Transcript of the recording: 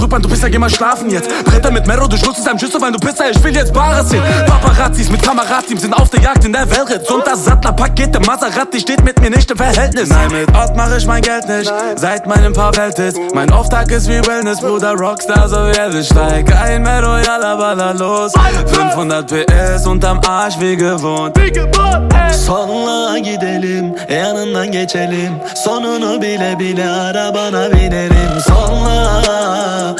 Du bist ja, geh mal schlafen jetzt. Bretter mit Mero, du schluckst einem Schüssel, weil du Pisser, ich will jetzt Bares sehen. Paparazzis mit Kamerateams sind auf der Jagd in der Welt. Und das Sattlerpaket, der Maserati steht mit mir nicht im Verhältnis. Nein, mit Ort mach ich mein Geld nicht, seit meinem paar Welthits. Mein Auftrag ist wie Wellness, Bruder, Rockstar, so wie ich steig ein Mero, yalla, baller los. 500 PS unterm Arsch, wie gewohnt. Sonla gidelim, yanından geçelim. Sonunu bile bile arabana binerim. Sonla